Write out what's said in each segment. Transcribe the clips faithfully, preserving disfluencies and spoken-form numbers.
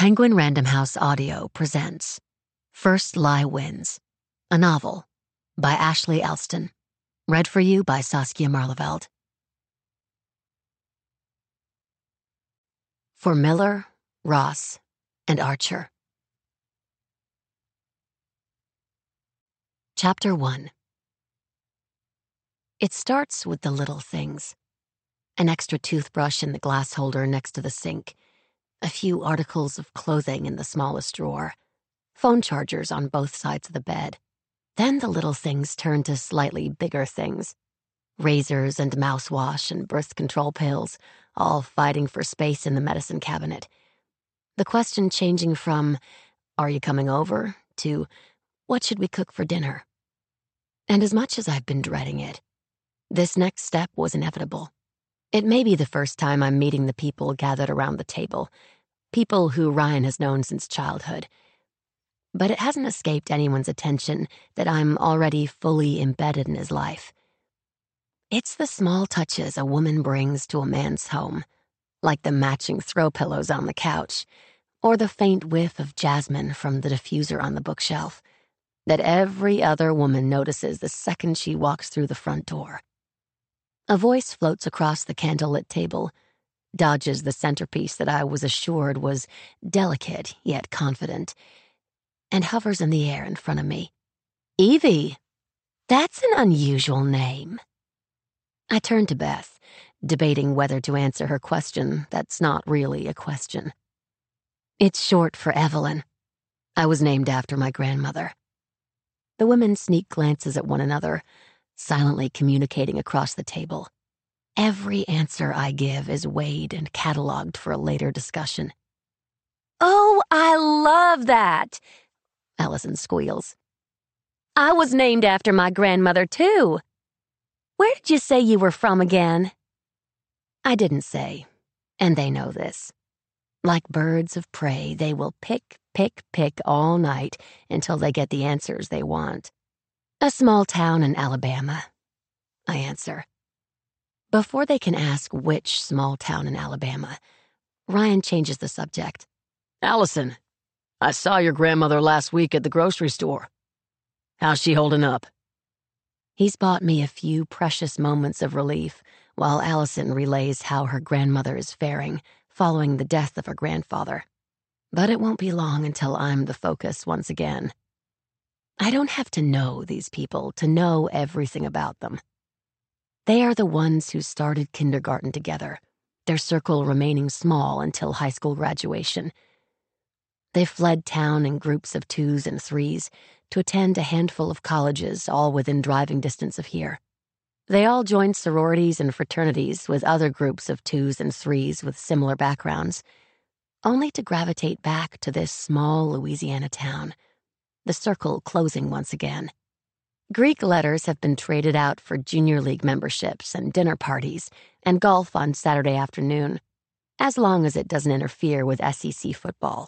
Penguin Random House Audio presents First Lie Wins, a novel by Ashley Elston, read for you by Saskia Marleveld. For Miller, Ross, and Archer. Chapter one. It starts with the little things. An extra toothbrush in the glass holder next to the sink, a few articles of clothing in the smallest drawer, phone chargers on both sides of the bed. Then the little things turn to slightly bigger things. Razors and mouthwash and birth control pills, all fighting for space in the medicine cabinet. The question changing from, "Are you coming over?" to, "What should we cook for dinner?" And as much as I've been dreading it, this next step was inevitable. It may be the first time I'm meeting the people gathered around the table, people who Ryan has known since childhood. But it hasn't escaped anyone's attention that I'm already fully embedded in his life. It's the small touches a woman brings to a man's home, like the matching throw pillows on the couch, or the faint whiff of jasmine from the diffuser on the bookshelf, that every other woman notices the second she walks through the front door. A voice floats across the candlelit table, dodges the centerpiece that I was assured was delicate yet confident, and hovers in the air in front of me. "Evie, that's an unusual name." I turn to Beth, debating whether to answer her question that's not really a question. "It's short for Evelyn. I was named after my grandmother." The women sneak glances at one another, silently communicating across the table. Every answer I give is weighed and cataloged for a later discussion. "Oh, I love that," Allison squeals. "I was named after my grandmother, too. Where did you say you were from again?" I didn't say, and they know this. Like birds of prey, they will pick, pick, pick all night until they get the answers they want. "A small town in Alabama," I answer. Before they can ask which small town in Alabama, Ryan changes the subject. "Allison, I saw your grandmother last week at the grocery store. How's she holding up?" He's bought me a few precious moments of relief while Allison relays how her grandmother is faring following the death of her grandfather. But it won't be long until I'm the focus once again. I don't have to know these people to know everything about them. They are the ones who started kindergarten together, their circle remaining small until high school graduation. They fled town in groups of twos and threes to attend a handful of colleges, all within driving distance of here. They all joined sororities and fraternities with other groups of twos and threes with similar backgrounds, only to gravitate back to this small Louisiana town, the circle closing once again. Greek letters have been traded out for junior league memberships and dinner parties and golf on Saturday afternoon, as long as it doesn't interfere with S E C football.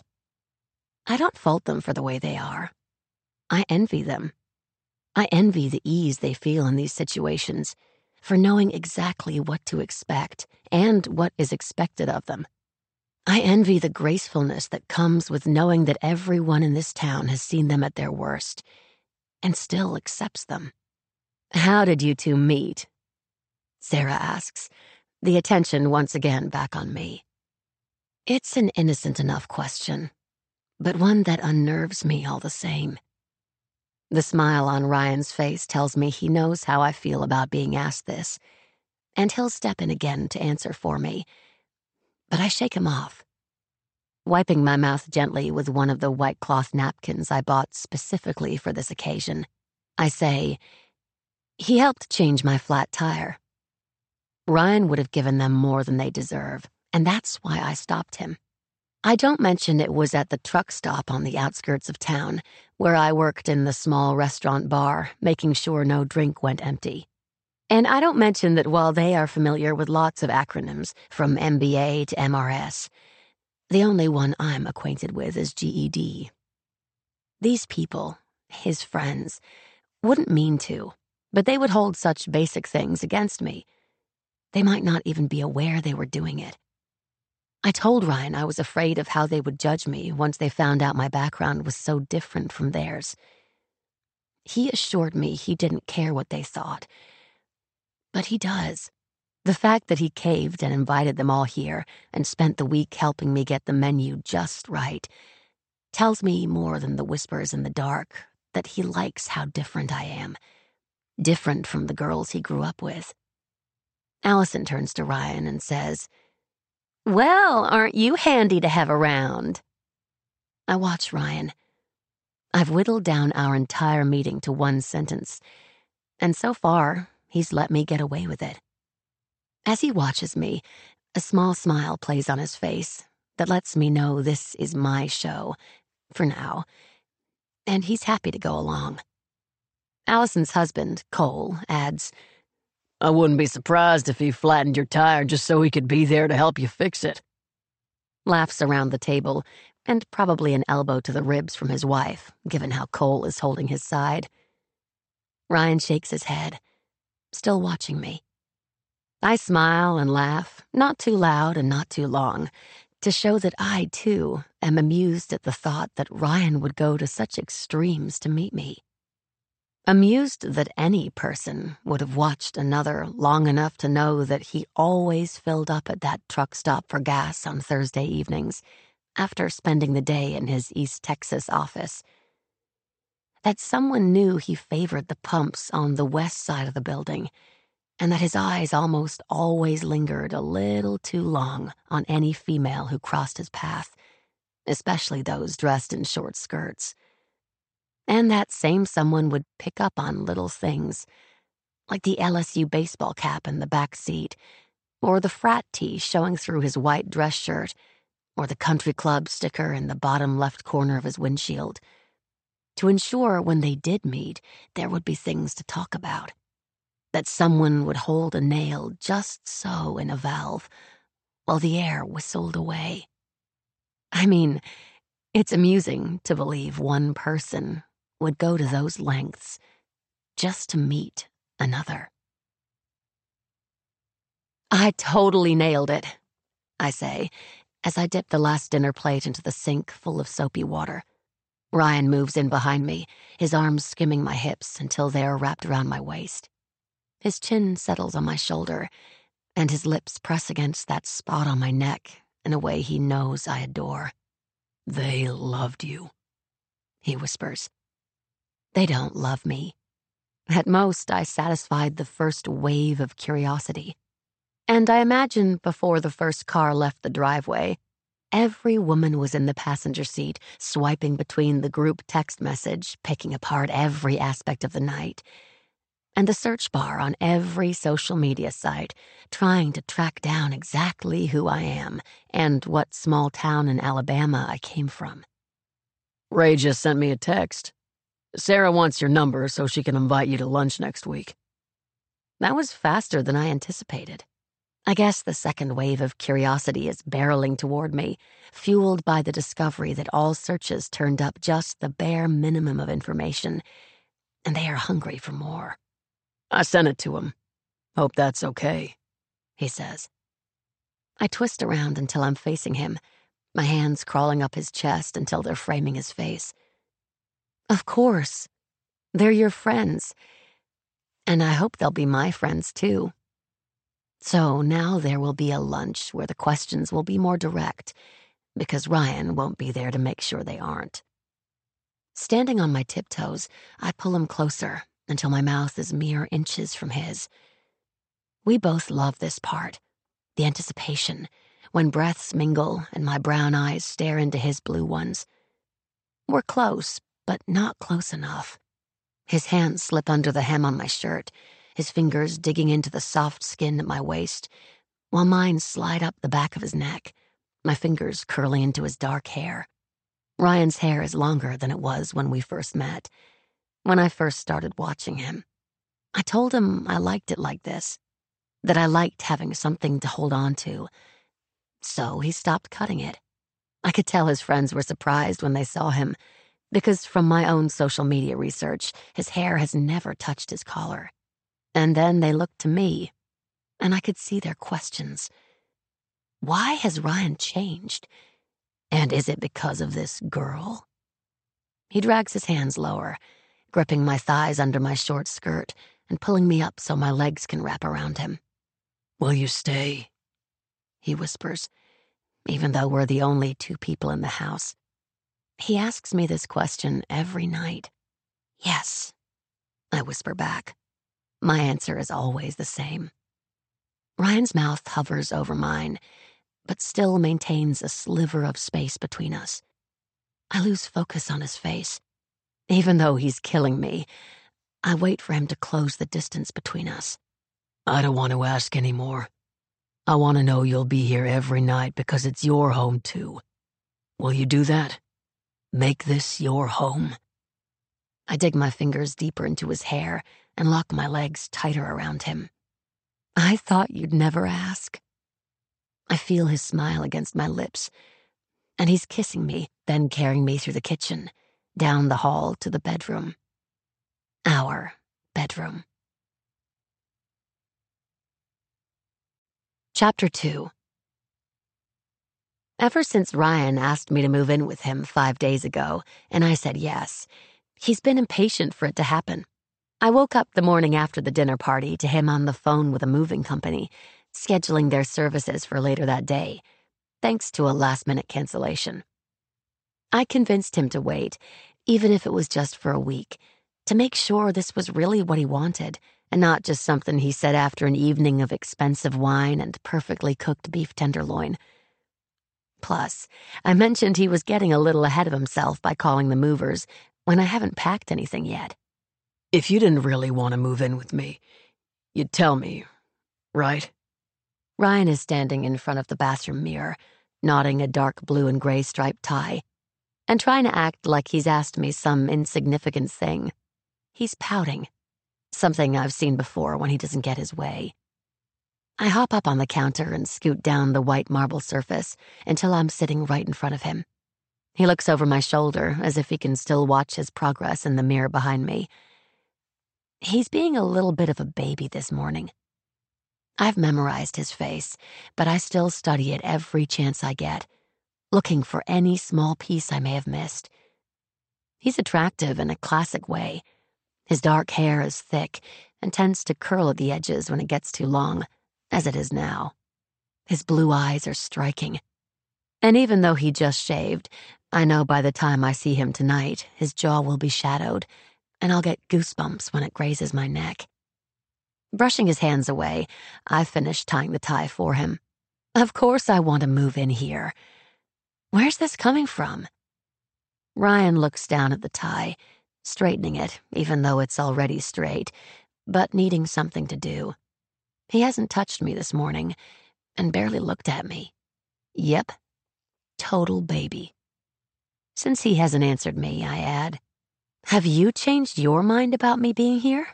I don't fault them for the way they are. I envy them. I envy the ease they feel in these situations, for knowing exactly what to expect and what is expected of them. I envy the gracefulness that comes with knowing that everyone in this town has seen them at their worst and still accepts them. "How did you two meet?" Sarah asks, the attention once again back on me. It's an innocent enough question, but one that unnerves me all the same. The smile on Ryan's face tells me he knows how I feel about being asked this, and he'll step in again to answer for me, but I shake him off. Wiping my mouth gently with one of the white cloth napkins I bought specifically for this occasion, I say, "He helped change my flat tire." Ryan would have given them more than they deserve, and that's why I stopped him. I don't mention it was at the truck stop on the outskirts of town, where I worked in the small restaurant bar, making sure no drink went empty. And I don't mention that while they are familiar with lots of acronyms, from M B A to M R S, the only one I'm acquainted with is G E D. These people, his friends, wouldn't mean to, but they would hold such basic things against me. They might not even be aware they were doing it. I told Ryan I was afraid of how they would judge me once they found out my background was so different from theirs. He assured me he didn't care what they thought. But he does. The fact that he caved and invited them all here and spent the week helping me get the menu just right tells me more than the whispers in the dark that he likes how different I am. Different from the girls he grew up with. Allison turns to Ryan and says, "Well, aren't you handy to have around?" I watch Ryan. I've whittled down our entire meeting to one sentence, and so far, he's let me get away with it. As he watches me, a small smile plays on his face that lets me know this is my show, for now, and he's happy to go along. Allison's husband, Cole, adds, "I wouldn't be surprised if he flattened your tire just so he could be there to help you fix it." Laughs around the table, and probably an elbow to the ribs from his wife, given how Cole is holding his side. Ryan shakes his head, still watching me. I smile and laugh, not too loud and not too long, to show that I, too, am amused at the thought that Ryan would go to such extremes to meet me. Amused that any person would have watched another long enough to know that he always filled up at that truck stop for gas on Thursday evenings, after spending the day in his East Texas office. That someone knew he favored the pumps on the west side of the building, and that his eyes almost always lingered a little too long on any female who crossed his path, especially those dressed in short skirts. And that same someone would pick up on little things, like the L S U baseball cap in the back seat, or the frat tee showing through his white dress shirt, or the country club sticker in the bottom left corner of his windshield, to ensure when they did meet, there would be things to talk about. That someone would hold a nail just so in a valve, while the air whistled away. I mean, it's amusing to believe one person would go to those lengths just to meet another. "I totally nailed it," I say, as I dip the last dinner plate into the sink full of soapy water. Ryan moves in behind me, his arms skimming my hips until they are wrapped around my waist. His chin settles on my shoulder, and his lips press against that spot on my neck in a way he knows I adore. "They loved you," he whispers. They don't love me. At most, I satisfied the first wave of curiosity. And I imagine before the first car left the driveway, every woman was in the passenger seat, swiping between the group text message, picking apart every aspect of the night, and the search bar on every social media site, trying to track down exactly who I am and what small town in Alabama I came from. "Ray just sent me a text. Sarah wants your number so she can invite you to lunch next week." That was faster than I anticipated. I guess the second wave of curiosity is barreling toward me, fueled by the discovery that all searches turned up just the bare minimum of information, and they are hungry for more. "I sent it to him. Hope that's okay," he says. I twist around until I'm facing him, my hands crawling up his chest until they're framing his face. Of course. They're your friends. And I hope they'll be my friends, too. So now there will be a lunch where the questions will be more direct, because Ryan won't be there to make sure they aren't. Standing on my tiptoes, I pull him closer until my mouth is mere inches from his. We both love this part, the anticipation, when breaths mingle and my brown eyes stare into his blue ones. We're close, but not close enough. His hands slip under the hem on my shirt, his fingers digging into the soft skin at my waist, while mine slide up the back of his neck, my fingers curling into his dark hair. Ryan's hair is longer than it was when we first met, when I first started watching him. I told him I liked it like this, that I liked having something to hold on to. So he stopped cutting it. I could tell his friends were surprised when they saw him, because from my own social media research, his hair has never touched his collar. And then they looked to me, and I could see their questions. Why has Ryan changed? And is it because of this girl? He drags his hands lower, gripping my thighs under my short skirt and pulling me up so my legs can wrap around him. Will you stay? He whispers, even though we're the only two people in the house. He asks me this question every night. Yes, I whisper back. My answer is always the same. Ryan's mouth hovers over mine, but still maintains a sliver of space between us. I lose focus on his face. Even though he's killing me, I wait for him to close the distance between us. I don't want to ask anymore. I want to know you'll be here every night because it's your home too. Will you do that? Make this your home? I dig my fingers deeper into his hair and lock my legs tighter around him. I thought you'd never ask. I feel his smile against my lips, and he's kissing me, then carrying me through the kitchen, down the hall to the bedroom. Our bedroom. Chapter two. Ever since Ryan asked me to move in with him five days ago, and I said yes, he's been impatient for it to happen. I woke up the morning after the dinner party to him on the phone with a moving company, scheduling their services for later that day, thanks to a last-minute cancellation. I convinced him to wait, even if it was just for a week, to make sure this was really what he wanted, and not just something he said after an evening of expensive wine and perfectly cooked beef tenderloin. Plus, I mentioned he was getting a little ahead of himself by calling the movers when I haven't packed anything yet. If you didn't really want to move in with me, you'd tell me, right? Ryan is standing in front of the bathroom mirror, knotting a dark blue and gray striped tie, and trying to act like he's asked me some insignificant thing. He's pouting, something I've seen before when he doesn't get his way. I hop up on the counter and scoot down the white marble surface until I'm sitting right in front of him. He looks over my shoulder as if he can still watch his progress in the mirror behind me. He's being a little bit of a baby this morning. I've memorized his face, but I still study it every chance I get, looking for any small piece I may have missed. He's attractive in a classic way. His dark hair is thick and tends to curl at the edges when it gets too long, as it is now. His blue eyes are striking. And even though he just shaved, I know by the time I see him tonight, his jaw will be shadowed, and I'll get goosebumps when it grazes my neck. Brushing his hands away, I finish tying the tie for him. Of course I want to move in here. Where's this coming from? Ryan looks down at the tie, straightening it, even though it's already straight, but needing something to do. He hasn't touched me this morning, and barely looked at me. Yep, total baby. Since he hasn't answered me, I add, have you changed your mind about me being here?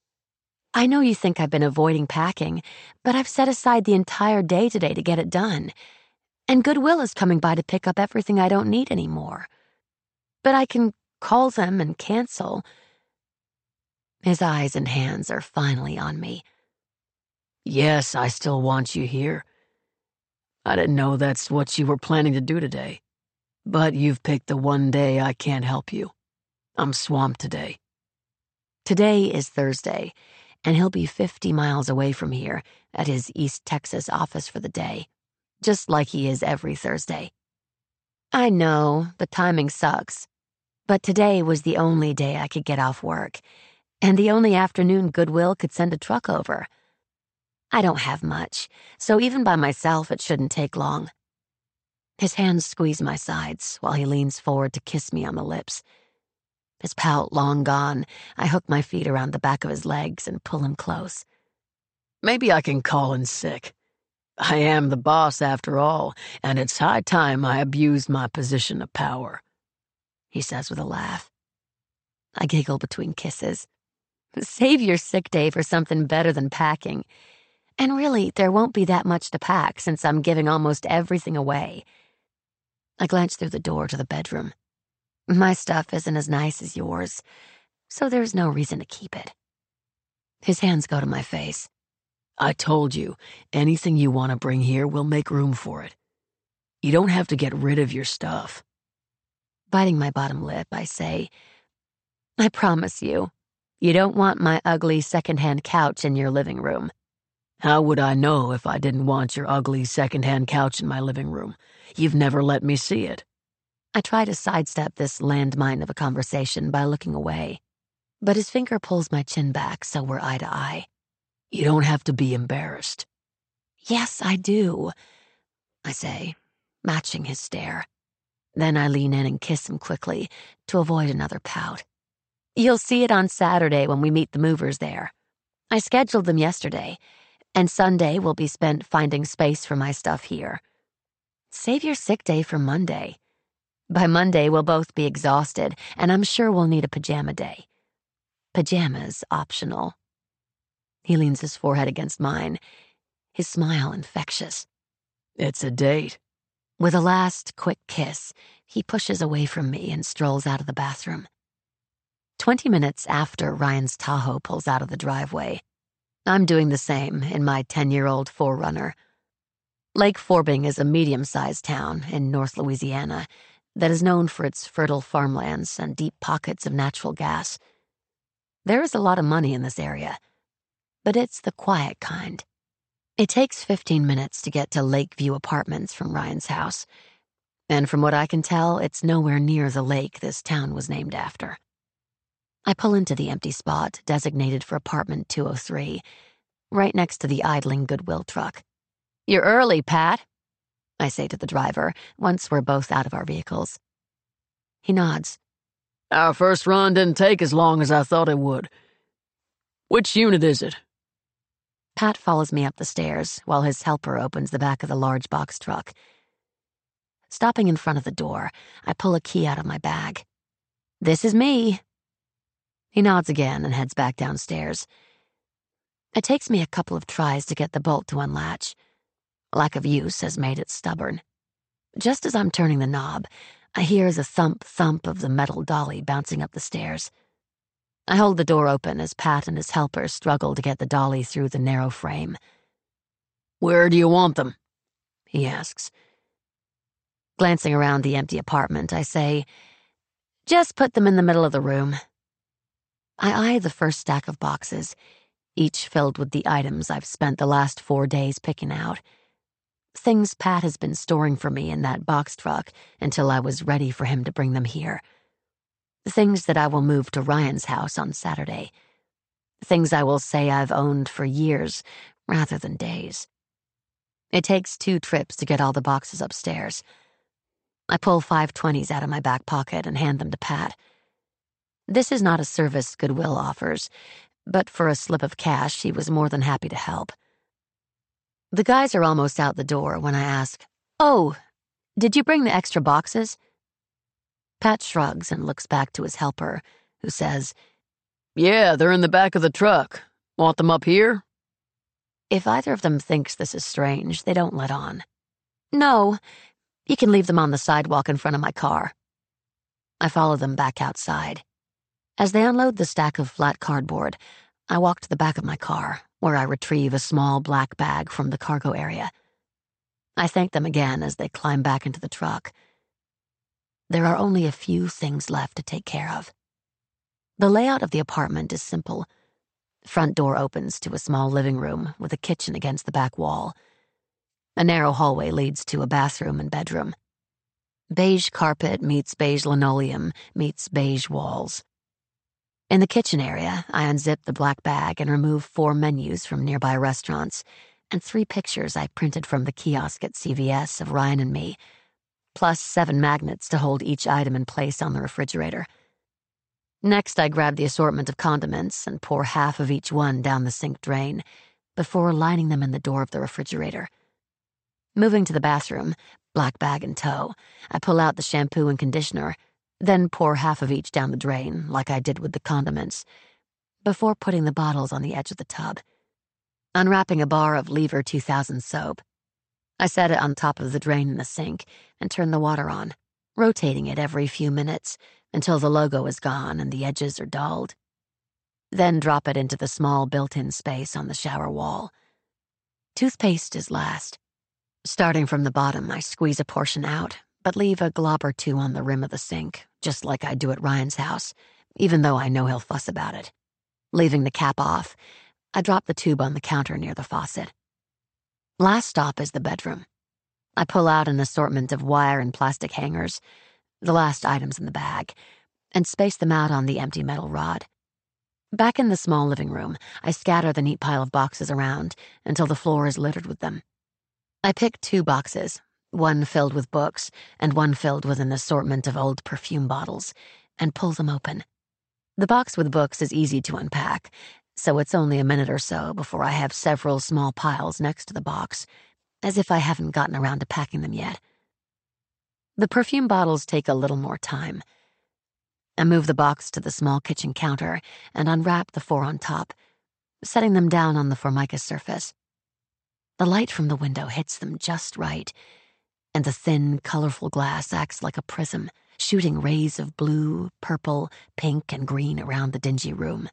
I know you think I've been avoiding packing, but I've set aside the entire day today to get it done, and Goodwill is coming by to pick up everything I don't need anymore. But I can call them and cancel. His eyes and hands are finally on me. Yes, I still want you here. I didn't know that's what you were planning to do today. But you've picked the one day I can't help you. I'm swamped today. Today is Thursday, and he'll be fifty miles away from here at his East Texas office for the day, just like he is every Thursday. I know, the timing sucks, but today was the only day I could get off work, and the only afternoon Goodwill could send a truck over. I don't have much, so even by myself it shouldn't take long. His hands squeeze my sides while he leans forward to kiss me on the lips. His pout long gone, I hook my feet around the back of his legs and pull him close. Maybe I can call in sick. I am the boss after all, and it's high time I abused my position of power, he says with a laugh. I giggle between kisses. Save your sick day for something better than packing. And really, there won't be that much to pack since I'm giving almost everything away. I glance through the door to the bedroom. My stuff isn't as nice as yours, so there's no reason to keep it. His hands go to my face. I told you, anything you want to bring here, we'll make room for it. You don't have to get rid of your stuff. Biting my bottom lip, I say, I promise you, you don't want my ugly secondhand couch in your living room. How would I know if I didn't want your ugly secondhand couch in my living room? You've never let me see it. I try to sidestep this landmine of a conversation by looking away, but his finger pulls my chin back so we're eye to eye. You don't have to be embarrassed. Yes, I do, I say, matching his stare. Then I lean in and kiss him quickly to avoid another pout. You'll see it on Saturday when we meet the movers there. I scheduled them yesterday, and Sunday will be spent finding space for my stuff here. Save your sick day for Monday. By Monday, we'll both be exhausted, and I'm sure we'll need a pajama day. Pajamas optional. He leans his forehead against mine, his smile infectious. It's a date. With a last quick kiss, he pushes away from me and strolls out of the bathroom. Twenty minutes after Ryan's Tahoe pulls out of the driveway, I'm doing the same in my ten-year-old four runner. Lake Forbing is a medium-sized town in North Louisiana that is known for its fertile farmlands and deep pockets of natural gas. There is a lot of money in this area, but it's the quiet kind. It takes fifteen minutes to get to Lakeview Apartments from Ryan's house, and from what I can tell, it's nowhere near the lake this town was named after. I pull into the empty spot designated for apartment two oh three, right next to the idling Goodwill truck. You're early, Pat, I say to the driver once we're both out of our vehicles. He nods. Our first run didn't take as long as I thought it would. Which unit is it? Pat follows me up the stairs while his helper opens the back of the large box truck. Stopping in front of the door, I pull a key out of my bag. This is me. He nods again and heads back downstairs. It takes me a couple of tries to get the bolt to unlatch. Lack of use has made it stubborn. Just as I'm turning the knob, I hear the thump-thump of the metal dolly bouncing up the stairs. I hold the door open as Pat and his helper struggle to get the dolly through the narrow frame. Where do you want them? He asks. Glancing around the empty apartment, I say, just put them in the middle of the room. I eye the first stack of boxes, each filled with the items I've spent the last four days picking out. Things Pat has been storing for me in that box truck until I was ready for him to bring them here. Things that I will move to Ryan's house on Saturday. Things I will say I've owned for years rather than days. It takes two trips to get all the boxes upstairs. I pull five twenties out of my back pocket and hand them to Pat. This is not a service Goodwill offers, but for a slip of cash, he was more than happy to help. The guys are almost out the door when I ask, Oh, did you bring the extra boxes? Pat shrugs and looks back to his helper, who says, Yeah, they're in the back of the truck. Want them up here? If either of them thinks this is strange, they don't let on. No, you can leave them on the sidewalk in front of my car. I follow them back outside. As they unload the stack of flat cardboard, I walk to the back of my car, where I retrieve a small black bag from the cargo area. I thank them again as they climb back into the truck. There are only a few things left to take care of. The layout of the apartment is simple. Front door opens to a small living room with a kitchen against the back wall. A narrow hallway leads to a bathroom and bedroom. Beige carpet meets beige linoleum meets beige walls. In the kitchen area, I unzip the black bag and remove four menus from nearby restaurants and three pictures I printed from the kiosk at C V S of Ryan and me, plus seven magnets to hold each item in place on the refrigerator. Next, I grab the assortment of condiments and pour half of each one down the sink drain before lining them in the door of the refrigerator. Moving to the bathroom, black bag in tow, I pull out the shampoo and conditioner, then pour half of each down the drain, like I did with the condiments, before putting the bottles on the edge of the tub. Unwrapping a bar of Lever two thousand soap, I set it on top of the drain in the sink and turn the water on, rotating it every few minutes until the logo is gone and the edges are dulled. Then drop it into the small built-in space on the shower wall. Toothpaste is last. Starting from the bottom, I squeeze a portion out, but leave a glob or two on the rim of the sink, just like I do at Ryan's house, even though I know he'll fuss about it. Leaving the cap off, I drop the tube on the counter near the faucet. Last stop is the bedroom. I pull out an assortment of wire and plastic hangers, the last items in the bag, and space them out on the empty metal rod. Back in the small living room, I scatter the neat pile of boxes around until the floor is littered with them. I pick two boxes, one filled with books and one filled with an assortment of old perfume bottles, and pull them open. The box with books is easy to unpack, so it's only a minute or so before I have several small piles next to the box, as if I haven't gotten around to packing them yet. The perfume bottles take a little more time. I move the box to the small kitchen counter and unwrap the four on top, setting them down on the formica surface. The light from the window hits them just right, and the thin, colorful glass acts like a prism, shooting rays of blue, purple, pink, and green around the dingy room.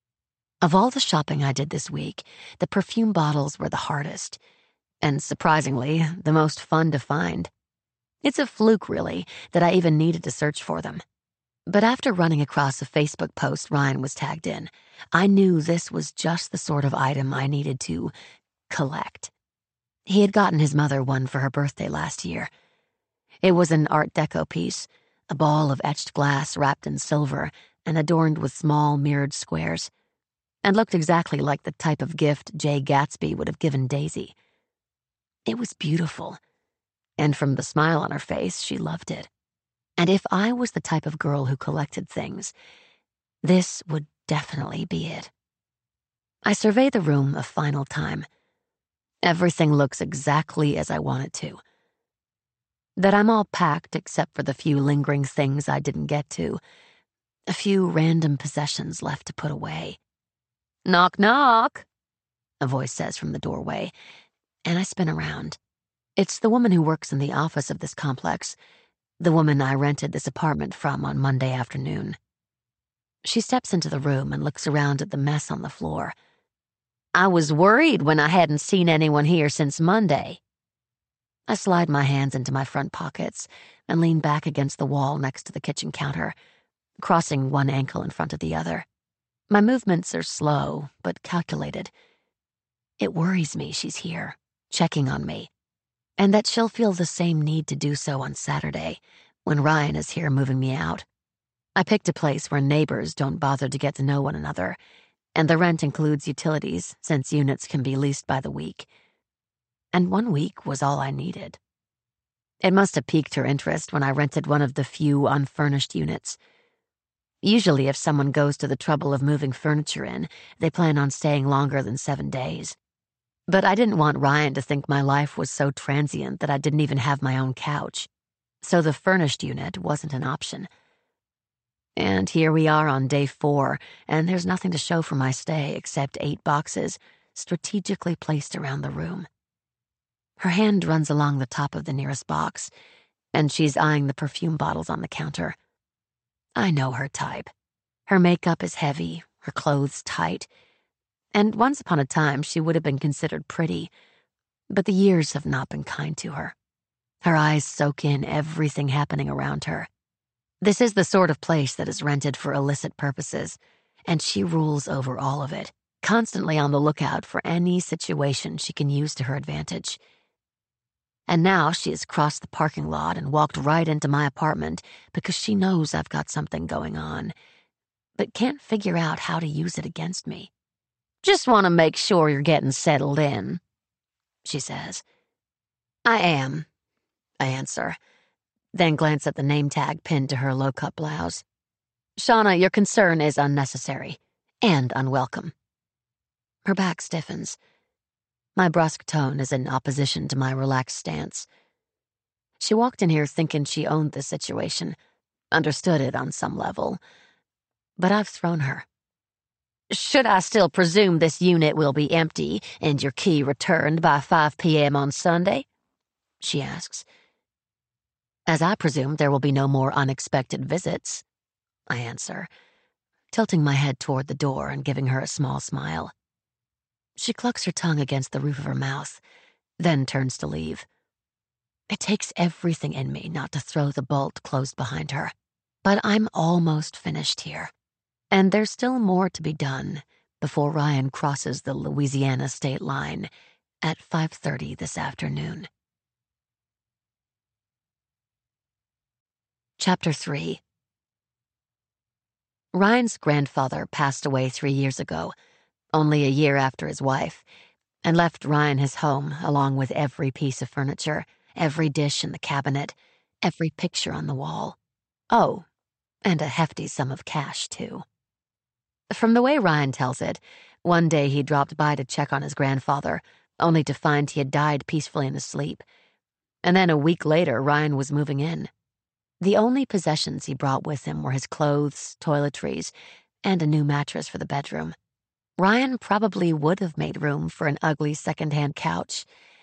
Of all the shopping I did this week, the perfume bottles were the hardest, and surprisingly, the most fun to find. It's a fluke, really, that I even needed to search for them. But after running across a Facebook post Ryan was tagged in, I knew this was just the sort of item I needed to collect. He had gotten his mother one for her birthday last year. It was an Art Deco piece, a ball of etched glass wrapped in silver and adorned with small mirrored squares, and looked exactly like the type of gift Jay Gatsby would have given Daisy. It was beautiful, and from the smile on her face, she loved it. And if I was the type of girl who collected things, this would definitely be it. I survey the room a final time. Everything looks exactly as I want it to. That I'm all packed except for the few lingering things I didn't get to, a few random possessions left to put away. "Knock, knock," a voice says from the doorway, and I spin around. It's the woman who works in the office of this complex, the woman I rented this apartment from on Monday afternoon. She steps into the room and looks around at the mess on the floor. "I was worried when I hadn't seen anyone here since Monday." I slide my hands into my front pockets and lean back against the wall next to the kitchen counter, crossing one ankle in front of the other. My movements are slow, but calculated. It worries me she's here, checking on me, and that she'll feel the same need to do so on Saturday, when Ryan is here moving me out. I picked a place where neighbors don't bother to get to know one another, and the rent includes utilities, since units can be leased by the week. And one week was all I needed. It must have piqued her interest when I rented one of the few unfurnished units. Usually, if someone goes to the trouble of moving furniture in, they plan on staying longer than seven days. But I didn't want Ryan to think my life was so transient that I didn't even have my own couch. So the furnished unit wasn't an option. And here we are on day four, and there's nothing to show for my stay except eight boxes strategically placed around the room. Her hand runs along the top of the nearest box, and she's eyeing the perfume bottles on the counter. I know her type. Her makeup is heavy, her clothes tight, and once upon a time she would have been considered pretty, but the years have not been kind to her. Her eyes soak in everything happening around her. This is the sort of place that is rented for illicit purposes, and she rules over all of it, constantly on the lookout for any situation she can use to her advantage. And now she has crossed the parking lot and walked right into my apartment because she knows I've got something going on, but can't figure out how to use it against me. "Just want to make sure you're getting settled in," she says. "I am," I answer, then glance at the name tag pinned to her low-cut blouse. "Shauna, your concern is unnecessary and unwelcome." Her back stiffens. My brusque tone is in opposition to my relaxed stance. She walked in here thinking she owned the situation, understood it on some level, but I've thrown her. "Should I still presume this unit will be empty and your key returned by five p.m. on Sunday?" she asks. "As I presume there will be no more unexpected visits," I answer, tilting my head toward the door and giving her a small smile. She clucks her tongue against the roof of her mouth, then turns to leave. It takes everything in me not to throw the bolt closed behind her, but I'm almost finished here, and there's still more to be done before Ryan crosses the Louisiana state line at five thirty this afternoon. Chapter three. Ryan's grandfather passed away three years ago, only a year after his wife, and left Ryan his home along with every piece of furniture, every dish in the cabinet, every picture on the wall. Oh, and a hefty sum of cash, too. From the way Ryan tells it, one day he dropped by to check on his grandfather, only to find he had died peacefully in his sleep. And then a week later, Ryan was moving in. The only possessions he brought with him were his clothes, toiletries, and a new mattress for the bedroom. Ryan probably would have made room for an ugly second-hand couch,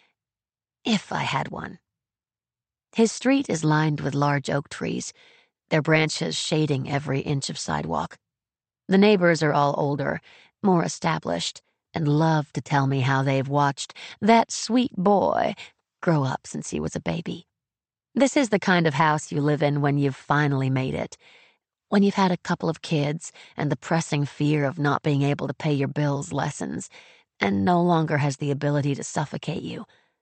if I had one. His street is lined with large oak trees, their branches shading every inch of sidewalk. The neighbors are all older, more established, and love to tell me how they've watched that sweet boy grow up since he was a baby. This is the kind of house you live in when you've finally made it, when you've had a couple of kids and the pressing fear of not being able to pay your bills lessens, and no longer has the ability to suffocate you.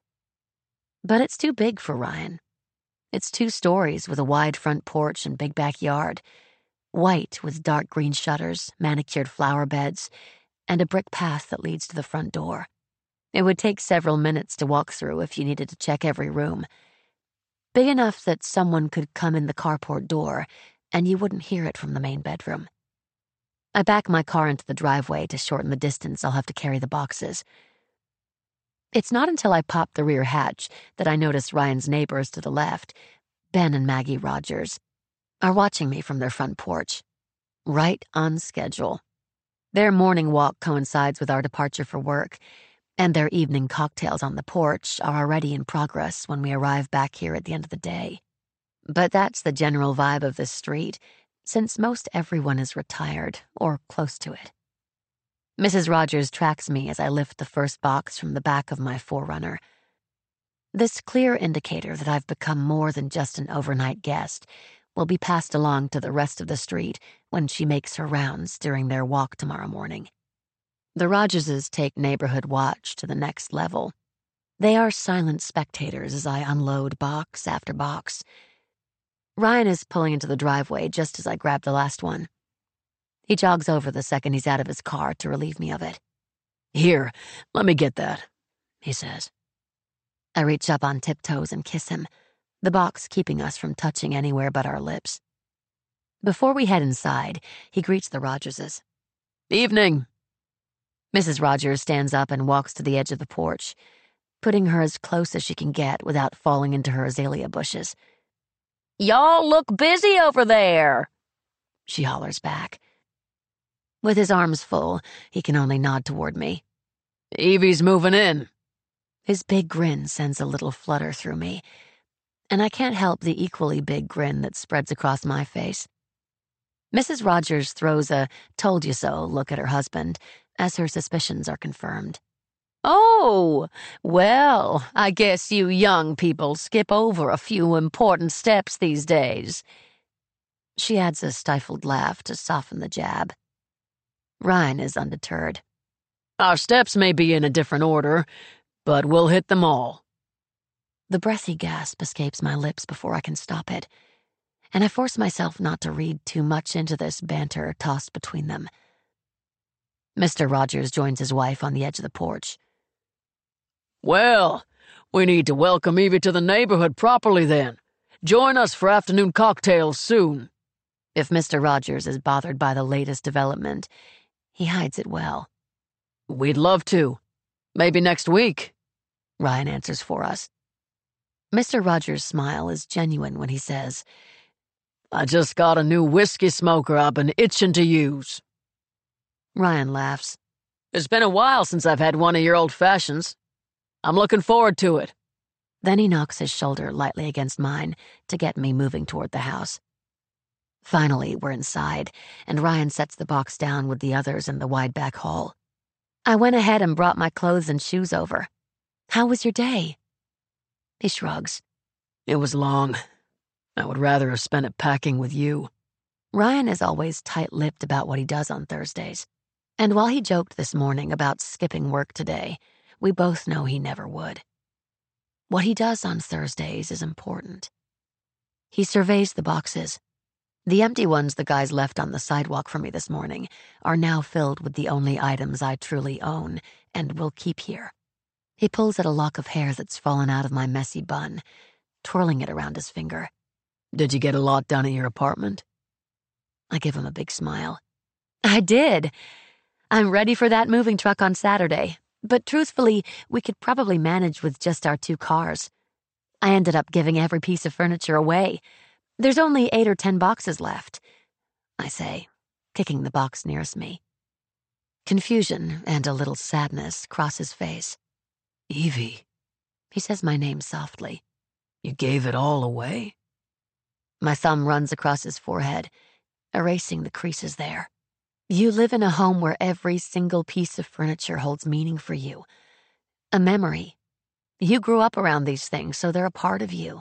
But it's too big for Ryan. It's two stories with a wide front porch and big backyard, white with dark green shutters, manicured flower beds, and a brick path that leads to the front door. It would take several minutes to walk through if you needed to check every room. Big enough that someone could come in the carport door and you wouldn't hear it from the main bedroom. I back my car into the driveway to shorten the distance I'll have to carry the boxes. It's not until I pop the rear hatch that I notice Ryan's neighbors to the left, Ben and Maggie Rogers, are watching me from their front porch. Right on schedule. Their morning walk coincides with our departure for work, and their evening cocktails on the porch are already in progress when we arrive back here at the end of the day. But that's the general vibe of this street, since most everyone is retired, or close to it. Missus Rogers tracks me as I lift the first box from the back of my four runner. This clear indicator that I've become more than just an overnight guest will be passed along to the rest of the street when she makes her rounds during their walk tomorrow morning. The Rogerses take neighborhood watch to the next level. They are silent spectators as I unload box after box. Ryan is pulling into the driveway just as I grab the last one. He jogs over the second he's out of his car to relieve me of it. "Here, let me get that," he says. I reach up on tiptoes and kiss him, the box keeping us from touching anywhere but our lips. Before we head inside, he greets the Rogerses. "Evening." Missus Rogers stands up and walks to the edge of the porch, putting her as close as she can get without falling into her azalea bushes. "Y'all look busy over there," she hollers back. With his arms full, he can only nod toward me. "Evie's moving in." His big grin sends a little flutter through me, and I can't help the equally big grin that spreads across my face. Missus Rogers throws a told-you-so look at her husband as her suspicions are confirmed. "Oh, well, I guess you young people skip over a few important steps these days." She adds a stifled laugh to soften the jab. Ryan is undeterred. "Our steps may be in a different order, but we'll hit them all." The breathy gasp escapes my lips before I can stop it, and I force myself not to read too much into this banter tossed between them. Mister Rogers joins his wife on the edge of the porch. "Well, we need to welcome Evie to the neighborhood properly then. Join us for afternoon cocktails soon." If Mister Rogers is bothered by the latest development, he hides it well. "We'd love to. Maybe next week," Ryan answers for us. Mister Rogers' smile is genuine when he says, "I just got a new whiskey smoker I've been itching to use." Ryan laughs. "It's been a while since I've had one of your old fashions. I'm looking forward to it." Then he knocks his shoulder lightly against mine to get me moving toward the house. Finally, we're inside, and Ryan sets the box down with the others in the wide back hall. I went ahead and brought my clothes and shoes over. How was your day? He shrugs. It was long. I would rather have spent it packing with you. Ryan is always tight-lipped about what he does on Thursdays. And while he joked this morning about skipping work today, we both know he never would. What he does on Thursdays is important. He surveys the boxes. The empty ones the guys left on the sidewalk for me this morning are now filled with the only items I truly own and will keep here. He pulls at a lock of hair that's fallen out of my messy bun, twirling it around his finger. Did you get a lot done at your apartment? I give him a big smile. I did. I'm ready for that moving truck on Saturday, but truthfully, we could probably manage with just our two cars. I ended up giving every piece of furniture away. There's only eight or ten boxes left, I say, kicking the box nearest me. Confusion and a little sadness cross his face. Evie, he says my name softly. You gave it all away? My thumb runs across his forehead, erasing the creases there. You live in a home where every single piece of furniture holds meaning for you. A memory. You grew up around these things, so they're a part of you.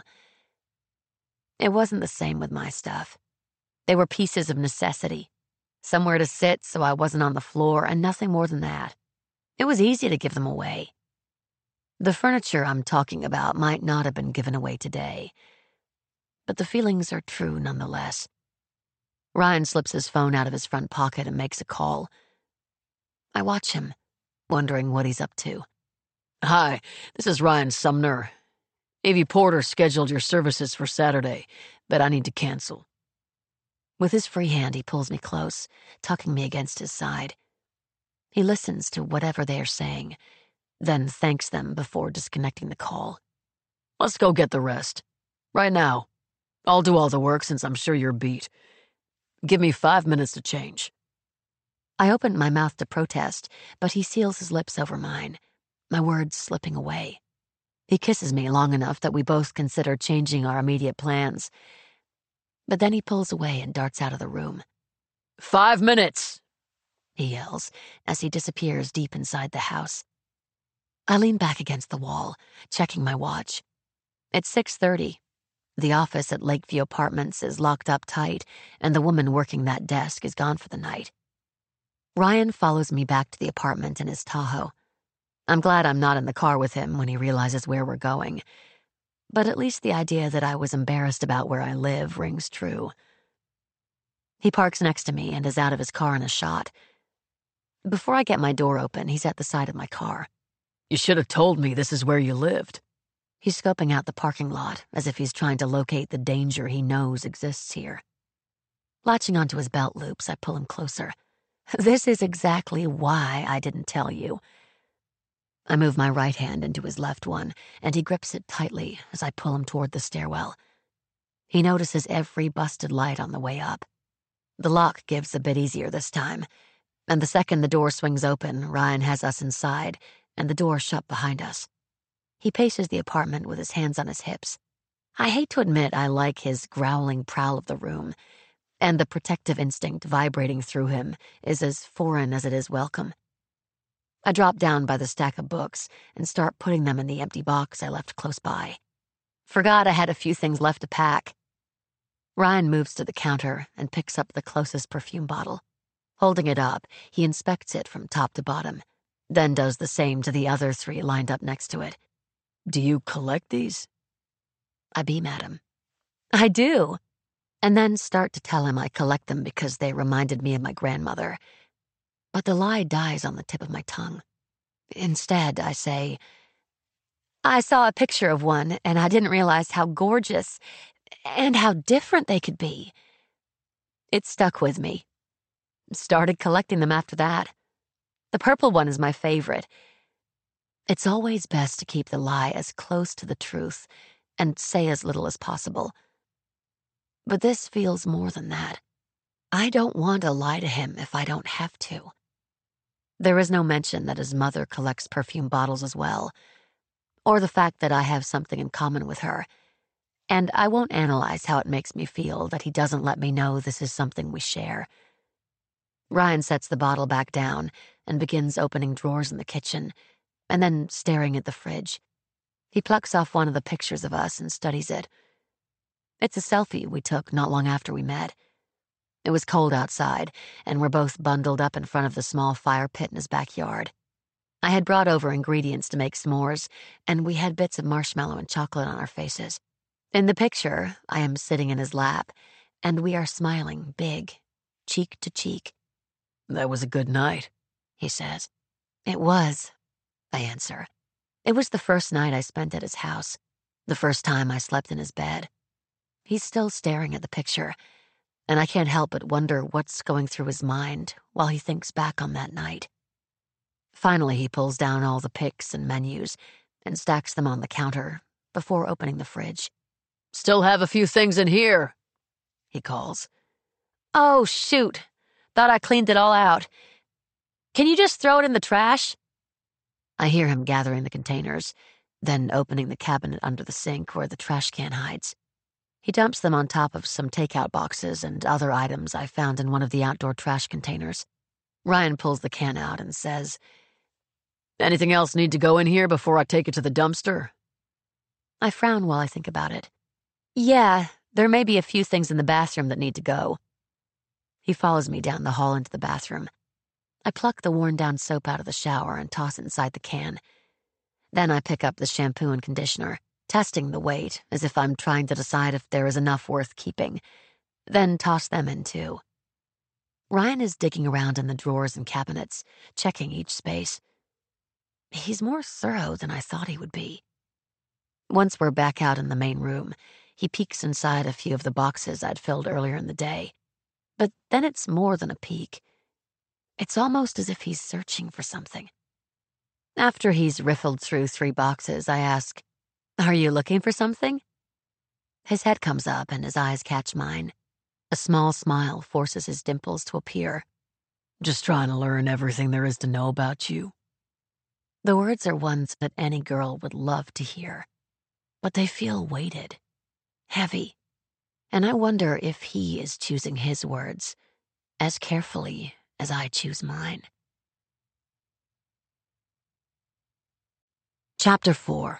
It wasn't the same with my stuff. They were pieces of necessity. Somewhere to sit so I wasn't on the floor, and nothing more than that. It was easy to give them away. The furniture I'm talking about might not have been given away today, but the feelings are true nonetheless. Ryan slips his phone out of his front pocket and makes a call. I watch him, wondering what he's up to. Hi, this is Ryan Sumner. Evie Porter scheduled your services for Saturday, but I need to cancel. With his free hand, he pulls me close, tucking me against his side. He listens to whatever they are saying, then thanks them before disconnecting the call. Let's go get the rest. Right now. I'll do all the work since I'm sure you're beat. Give me five minutes to change. I opened my mouth to protest, but he seals his lips over mine, my words slipping away. He kisses me long enough that we both consider changing our immediate plans. But then he pulls away and darts out of the room. Five minutes, he yells as he disappears deep inside the house. I lean back against the wall, checking my watch. It's six thirty. The office at Lakeview Apartments is locked up tight, and the woman working that desk is gone for the night. Ryan follows me back to the apartment in his Tahoe. I'm glad I'm not in the car with him when he realizes where we're going. But at least the idea that I was embarrassed about where I live rings true. He parks next to me and is out of his car in a shot. Before I get my door open, he's at the side of my car. You should have told me this is where you lived. He's scoping out the parking lot as if he's trying to locate the danger he knows exists here. Latching onto his belt loops, I pull him closer. This is exactly why I didn't tell you. I move my right hand into his left one, and he grips it tightly as I pull him toward the stairwell. He notices every busted light on the way up. The lock gives a bit easier this time, and the second the door swings open, Ryan has us inside, and the door shut behind us. He paces the apartment with his hands on his hips. I hate to admit I like his growling prowl of the room, and the protective instinct vibrating through him is as foreign as it is welcome. I drop down by the stack of books and start putting them in the empty box I left close by. Forgot I had a few things left to pack. Ryan moves to the counter and picks up the closest perfume bottle. Holding it up, he inspects it from top to bottom, then does the same to the other three lined up next to it. Do you collect these? I beam at him. I do. And then start to tell him I collect them because they reminded me of my grandmother. But the lie dies on the tip of my tongue. Instead, I say, I saw a picture of one, and I didn't realize how gorgeous and how different they could be. It stuck with me. Started collecting them after that. The purple one is my favorite. It's always best to keep the lie as close to the truth and say as little as possible. But this feels more than that. I don't want to lie to him if I don't have to. There is no mention that his mother collects perfume bottles as well, or the fact that I have something in common with her, and I won't analyze how it makes me feel that he doesn't let me know this is something we share. Ryan sets the bottle back down, and begins opening drawers in the kitchen, and then staring at the fridge. He plucks off one of the pictures of us and studies it. It's a selfie we took not long after we met. It was cold outside, and we're both bundled up in front of the small fire pit in his backyard. I had brought over ingredients to make s'mores, and we had bits of marshmallow and chocolate on our faces. In the picture, I am sitting in his lap, and we are smiling big, cheek to cheek. "That was a good night," he says. "It was," I answer. It was the first night I spent at his house, the first time I slept in his bed. He's still staring at the picture, and I can't help but wonder what's going through his mind while he thinks back on that night. Finally, he pulls down all the pics and menus and stacks them on the counter before opening the fridge. "Still have a few things in here," he calls. Oh, shoot. Thought I cleaned it all out. Can you just throw it in the trash? I hear him gathering the containers, then opening the cabinet under the sink where the trash can hides. He dumps them on top of some takeout boxes and other items I found in one of the outdoor trash containers. Ryan pulls the can out and says, "Anything else need to go in here before I take it to the dumpster?" I frown while I think about it. Yeah, there may be a few things in the bathroom that need to go. He follows me down the hall into the bathroom. I pluck the worn-down soap out of the shower and toss it inside the can. Then I pick up the shampoo and conditioner, testing the weight as if I'm trying to decide if there is enough worth keeping, then toss them in too. Ryan is digging around in the drawers and cabinets, checking each space. He's more thorough than I thought he would be. Once we're back out in the main room, he peeks inside a few of the boxes I'd filled earlier in the day. But then it's more than a peek. It's almost as if he's searching for something. After he's riffled through three boxes, I ask, "Are you looking for something?" His head comes up and his eyes catch mine. A small smile forces his dimples to appear. "Just trying to learn everything there is to know about you." The words are ones that any girl would love to hear, but they feel weighted, heavy, and I wonder if he is choosing his words as carefully as I choose mine. Chapter four.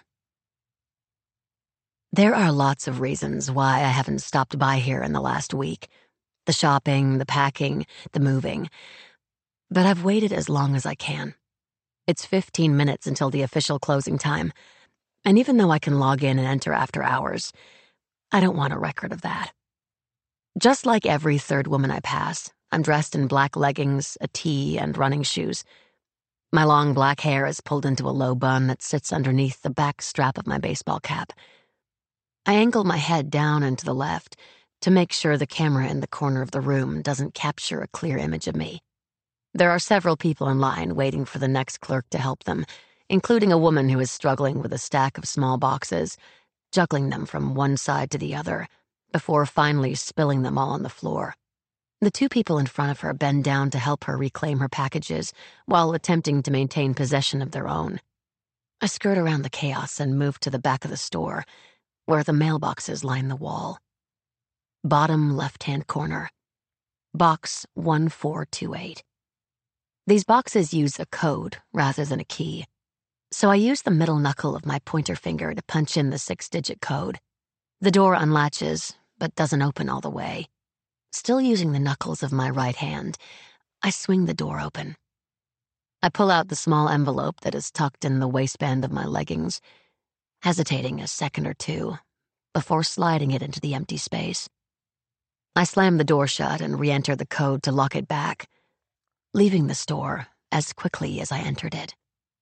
There are lots of reasons why I haven't stopped by here in the last week. The shopping, the packing, the moving. But I've waited as long as I can. It's fifteen minutes until the official closing time, and even though I can log in and enter after hours, I don't want a record of that. Just like every third woman I pass, I'm dressed in black leggings, a tee, and running shoes. My long black hair is pulled into a low bun that sits underneath the back strap of my baseball cap. I angle my head down and to the left to make sure the camera in the corner of the room doesn't capture a clear image of me. There are several people in line waiting for the next clerk to help them, including a woman who is struggling with a stack of small boxes, juggling them from one side to the other, before finally spilling them all on the floor. The two people in front of her bend down to help her reclaim her packages while attempting to maintain possession of their own. I skirt around the chaos and move to the back of the store, where the mailboxes line the wall. Bottom left-hand corner. Box one four two eight. These boxes use a code rather than a key, so I use the middle knuckle of my pointer finger to punch in the six-digit code. The door unlatches, but doesn't open all the way. Still using the knuckles of my right hand, I swing the door open. I pull out the small envelope that is tucked in the waistband of my leggings, hesitating a second or two before sliding it into the empty space. I slam the door shut and re-enter the code to lock it back, leaving the store as quickly as I entered it.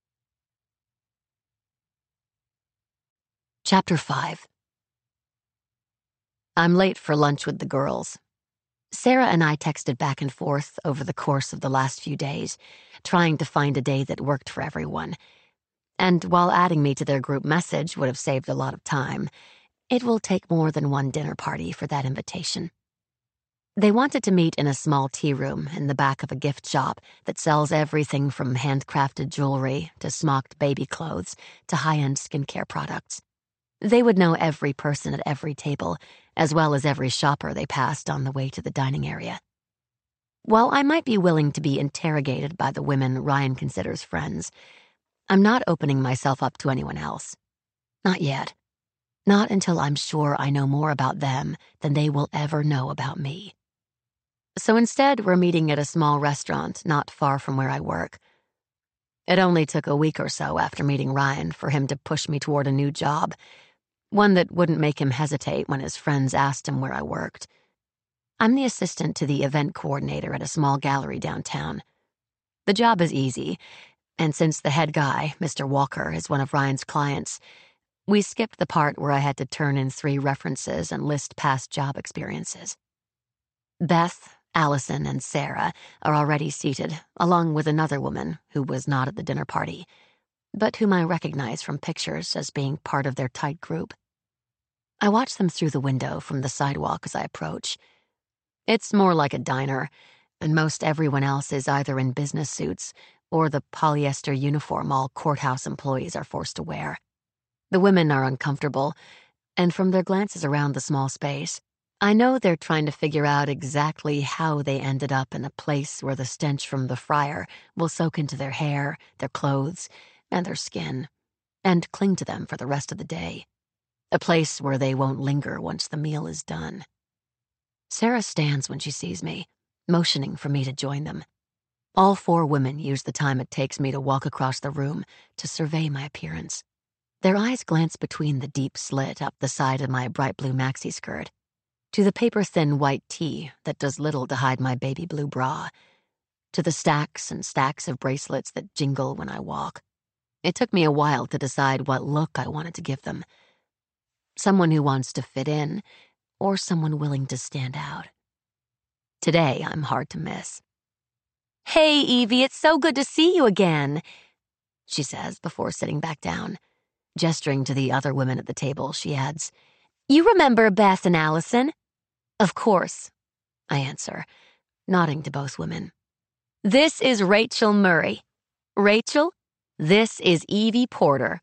Chapter five. I'm late for lunch with the girls. Sarah and I texted back and forth over the course of the last few days, trying to find a day that worked for everyone. And while adding me to their group message would have saved a lot of time, it will take more than one dinner party for that invitation. They wanted to meet in a small tea room in the back of a gift shop that sells everything from handcrafted jewelry to smocked baby clothes to high-end skincare products. They would know every person at every table, as well as every shopper they passed on the way to the dining area. While I might be willing to be interrogated by the women Ryan considers friends, I'm not opening myself up to anyone else. Not yet. Not until I'm sure I know more about them than they will ever know about me. So instead, we're meeting at a small restaurant not far from where I work. It only took a week or so after meeting Ryan for him to push me toward a new job, one that wouldn't make him hesitate when his friends asked him where I worked. I'm the assistant to the event coordinator at a small gallery downtown. The job is easy, and since the head guy, Mister Walker, is one of Ryan's clients, we skipped the part where I had to turn in three references and list past job experiences. Beth, Allison, and Sarah are already seated, along with another woman who was not at the dinner party, but whom I recognize from pictures as being part of their tight group. I watch them through the window from the sidewalk as I approach. It's more like a diner, and most everyone else is either in business suits or the polyester uniform all courthouse employees are forced to wear. The women are uncomfortable, and from their glances around the small space, I know they're trying to figure out exactly how they ended up in a place where the stench from the fryer will soak into their hair, their clothes, and their skin, and cling to them for the rest of the day. A place where they won't linger once the meal is done. Sarah stands when she sees me, motioning for me to join them. All four women use the time it takes me to walk across the room to survey my appearance. Their eyes glance between the deep slit up the side of my bright blue maxi skirt to the paper-thin white tee that does little to hide my baby blue bra, to the stacks and stacks of bracelets that jingle when I walk. It took me a while to decide what look I wanted to give them. Someone who wants to fit in, or someone willing to stand out. Today, I'm hard to miss. Hey, Evie, it's so good to see you again, she says before sitting back down. Gesturing to the other women at the table, she adds, You remember Beth and Allison? Of course, I answer, nodding to both women. This is Rachel Murray. Rachel, this is Evie Porter.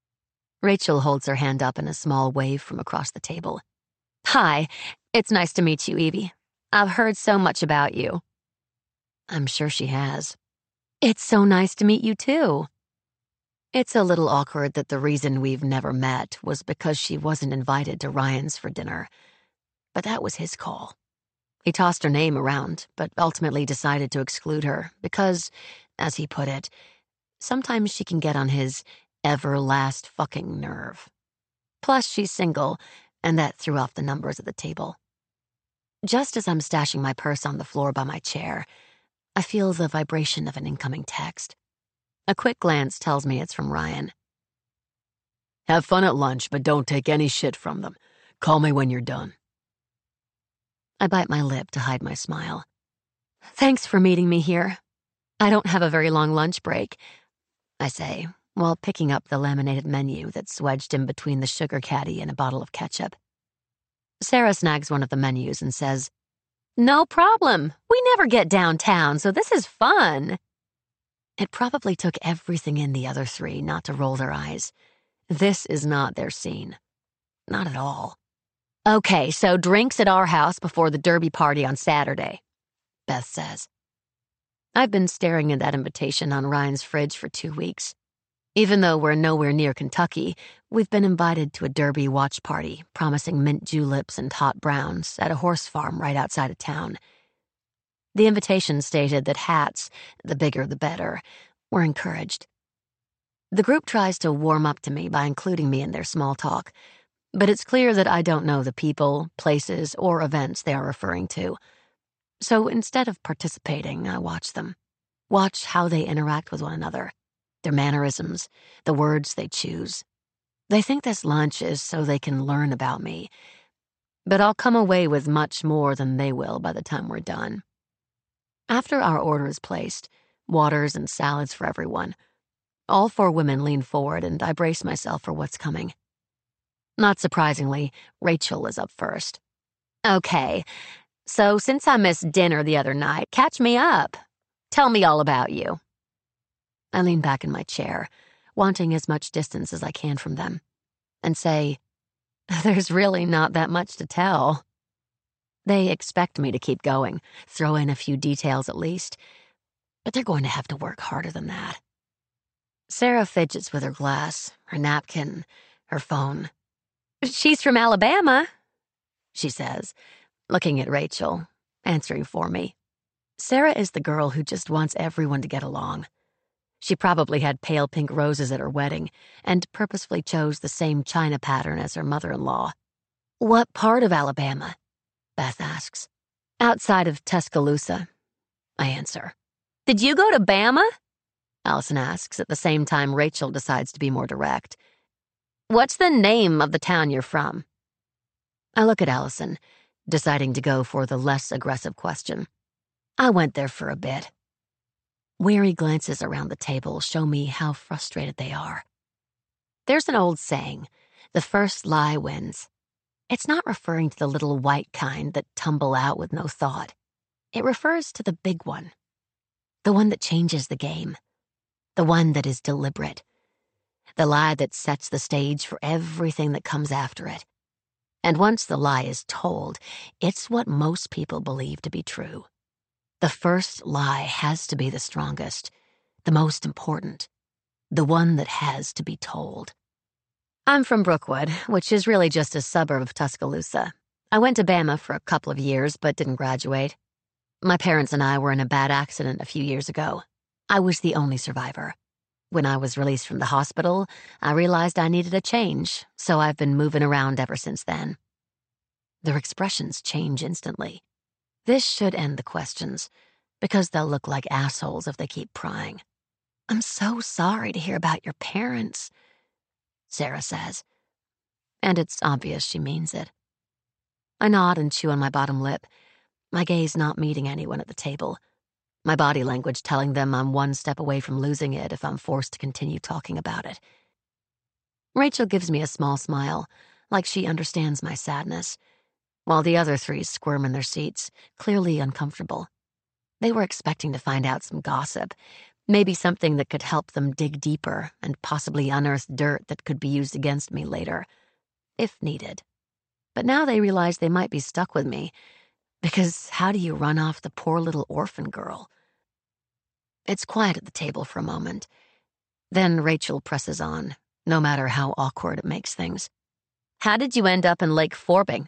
Rachel holds her hand up in a small wave from across the table. Hi, it's nice to meet you, Evie. I've heard so much about you. I'm sure she has. It's so nice to meet you, too. It's a little awkward that the reason we've never met was because she wasn't invited to Ryan's for dinner. But that was his call. He tossed her name around, but ultimately decided to exclude her because, as he put it, sometimes she can get on his everlast fucking nerve. Plus, she's single, and that threw off the numbers at the table. Just as I'm stashing my purse on the floor by my chair, I feel the vibration of an incoming text. A quick glance tells me it's from Ryan. Have fun at lunch, but don't take any shit from them. Call me when you're done. I bite my lip to hide my smile. Thanks for meeting me here. I don't have a very long lunch break, I say, while picking up the laminated menu that's wedged in between the sugar caddy and a bottle of ketchup. Sarah snags one of the menus and says, No problem. We never get downtown, so this is fun. It probably took everything in the other three not to roll their eyes. This is not their scene. Not at all. Okay, so drinks at our house before the derby party on Saturday, Beth says. I've been staring at that invitation on Ryan's fridge for two weeks. Even though we're nowhere near Kentucky, we've been invited to a derby watch party promising mint juleps and hot browns at a horse farm right outside of town. The invitation stated that hats, the bigger the better, were encouraged. The group tries to warm up to me by including me in their small talk, but it's clear that I don't know the people, places, or events they are referring to. So instead of participating, I watch them. Watch how they interact with one another, their mannerisms, the words they choose. They think this lunch is so they can learn about me, but I'll come away with much more than they will by the time we're done. After our order is placed, waters and salads for everyone, all four women lean forward and I brace myself for what's coming. Not surprisingly, Rachel is up first. Okay, so since I missed dinner the other night, catch me up. Tell me all about you. I lean back in my chair, wanting as much distance as I can from them, and say, There's really not that much to tell. They expect me to keep going, throw in a few details at least, but they're going to have to work harder than that. Sarah fidgets with her glass, her napkin, her phone. She's from Alabama, she says, looking at Rachel, answering for me. Sarah is the girl who just wants everyone to get along. She probably had pale pink roses at her wedding and purposefully chose the same china pattern as her mother-in-law. What part of Alabama? Beth asks. Outside of Tuscaloosa, I answer. Did you go to Bama? Allison asks at the same time Rachel decides to be more direct. What's the name of the town you're from? I look at Allison, deciding to go for the less aggressive question. I went there for a bit. Weary glances around the table show me how frustrated they are. There's an old saying, the first lie wins. It's not referring to the little white kind that tumble out with no thought. It refers to the big one. The one that changes the game. The one that is deliberate. The lie that sets the stage for everything that comes after it. And once the lie is told, it's what most people believe to be true. The first lie has to be the strongest, the most important, the one that has to be told. I'm from Brookwood, which is really just a suburb of Tuscaloosa. I went to Bama for a couple of years, but didn't graduate. My parents and I were in a bad accident a few years ago. I was the only survivor. When I was released from the hospital, I realized I needed a change, so I've been moving around ever since then. Their expressions change instantly. This should end the questions, because they'll look like assholes if they keep prying. I'm so sorry to hear about your parents, Sarah says. And it's obvious she means it. I nod and chew on my bottom lip, my gaze not meeting anyone at the table, my body language telling them I'm one step away from losing it if I'm forced to continue talking about it. Rachel gives me a small smile, like she understands my sadness, while the other three squirm in their seats, clearly uncomfortable. They were expecting to find out some gossip, maybe something that could help them dig deeper and possibly unearth dirt that could be used against me later, if needed. But now they realize they might be stuck with me, because how do you run off the poor little orphan girl? It's quiet at the table for a moment. Then Rachel presses on, no matter how awkward it makes things. How did you end up in Lake Forbing?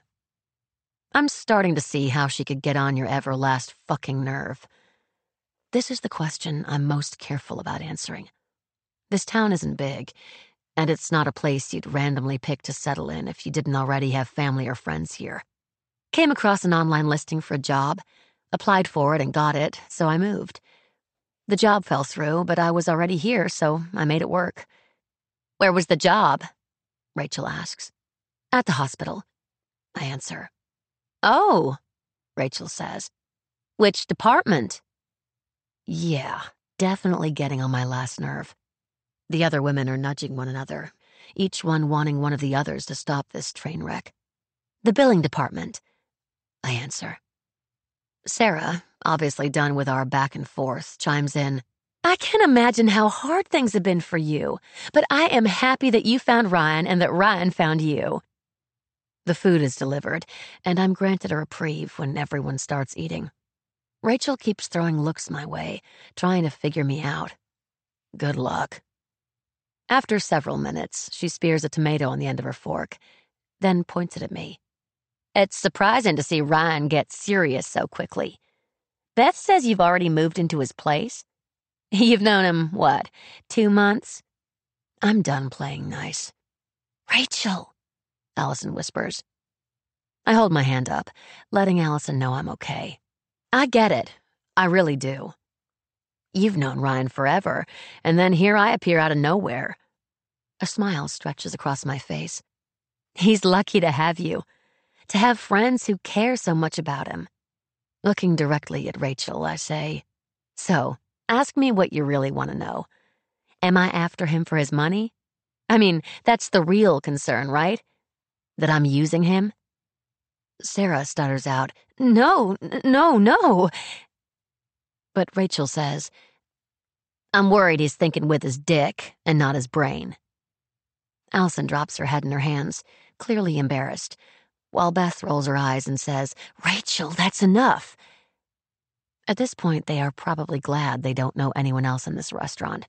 I'm starting to see how she could get on your everlast fucking nerve. This is the question I'm most careful about answering. This town isn't big, and it's not a place you'd randomly pick to settle in if you didn't already have family or friends here. Came across an online listing for a job, applied for it and got it, so I moved. The job fell through, but I was already here, so I made it work. Where was the job? Rachel asks. At the hospital, I answer. Oh, Rachel says. Which department? Yeah, definitely getting on my last nerve. The other women are nudging one another, each one wanting one of the others to stop this train wreck. The billing department, I answer. Sarah, obviously done with our back and forth, chimes in. I can imagine how hard things have been for you, but I am happy that you found Ryan and that Ryan found you. The food is delivered, and I'm granted a reprieve when everyone starts eating. Rachel keeps throwing looks my way, trying to figure me out. Good luck. After several minutes, she spears a tomato on the end of her fork, then points it at me. It's surprising to see Ryan get serious so quickly. Beth says you've already moved into his place? You've known him, what, two months? I'm done playing nice. Rachel, Allison whispers. I hold my hand up, letting Allison know I'm okay. I get it. I really do. You've known Ryan forever, and then here I appear out of nowhere. A smile stretches across my face. He's lucky to have you, to have friends who care so much about him. Looking directly at Rachel, I say, So, ask me what you really want to know. Am I after him for his money? I mean, that's the real concern, right? That I'm using him? Sarah stutters out, No, no, no. But Rachel says, I'm worried he's thinking with his dick and not his brain. Allison drops her head in her hands, clearly embarrassed, while Beth rolls her eyes and says, "Rachel, that's enough." At this point, they are probably glad they don't know anyone else in this restaurant.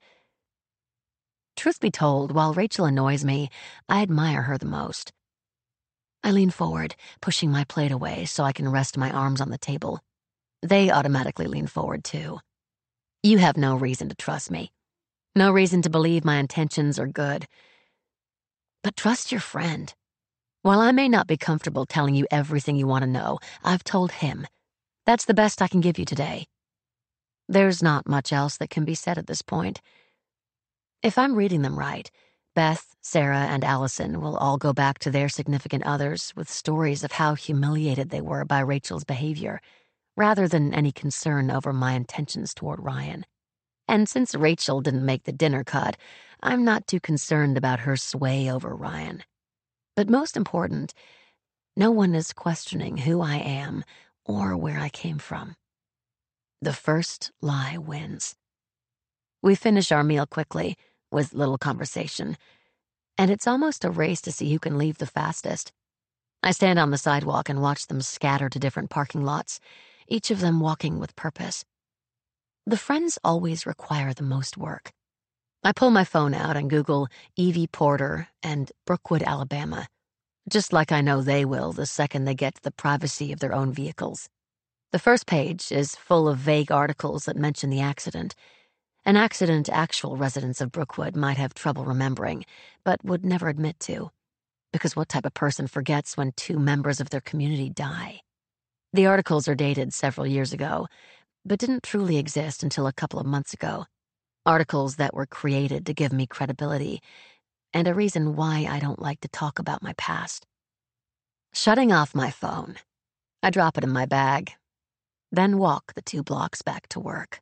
Truth be told, while Rachel annoys me, I admire her the most. I lean forward, pushing my plate away so I can rest my arms on the table. They automatically lean forward, too. You have no reason to trust me. No reason to believe my intentions are good. But trust your friend. While I may not be comfortable telling you everything you want to know, I've told him. That's the best I can give you today. There's not much else that can be said at this point. If I'm reading them right, Beth, Sarah, and Allison will all go back to their significant others with stories of how humiliated they were by Rachel's behavior, rather than any concern over my intentions toward Ryan. And since Rachel didn't make the dinner cut, I'm not too concerned about her sway over Ryan. But most important, no one is questioning who I am or where I came from. The first lie wins. We finish our meal quickly, with little conversation, and it's almost a race to see who can leave the fastest. I stand on the sidewalk and watch them scatter to different parking lots, each of them walking with purpose. The friends always require the most work. I pull my phone out and Google Evie Porter and Brookwood, Alabama, just like I know they will the second they get to the privacy of their own vehicles. The first page is full of vague articles that mention the accident, an accident actual residents of Brookwood might have trouble remembering, but would never admit to, because what type of person forgets when two members of their community die? The articles are dated several years ago, but didn't truly exist until a couple of months ago. Articles that were created to give me credibility, and a reason why I don't like to talk about my past. Shutting off my phone, I drop it in my bag, then walk the two blocks back to work.